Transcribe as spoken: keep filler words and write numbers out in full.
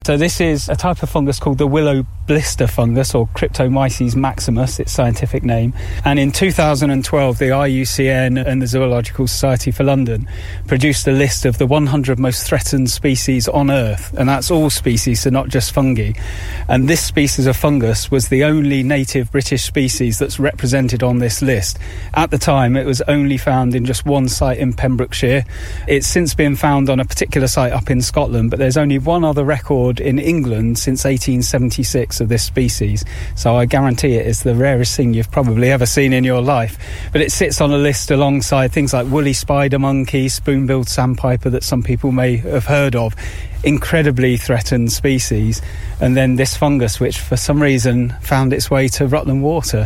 So this is a type of fungus called the willow blister fungus, or Cryptomyces maximus, its scientific name. And in two thousand twelve, the I U C N and the Zoological Society for London produced a list of the one hundred most threatened species on Earth. And that's all species, so not just fungi. And this species of fungus was the only native British species that's represented on this list. At the time, it was only found in just one site in Pembrokeshire. It's since been found on a particular site up in Scotland, but there's only one other record in England since eighteen seventy-six of this species. So I guarantee it is the rarest thing you've probably ever seen in your life. But it sits on a list alongside things like woolly spider monkey, spoon-billed sandpiper that some people may have heard of. Incredibly threatened species. And then this fungus, which for some reason found its way to Rutland Water.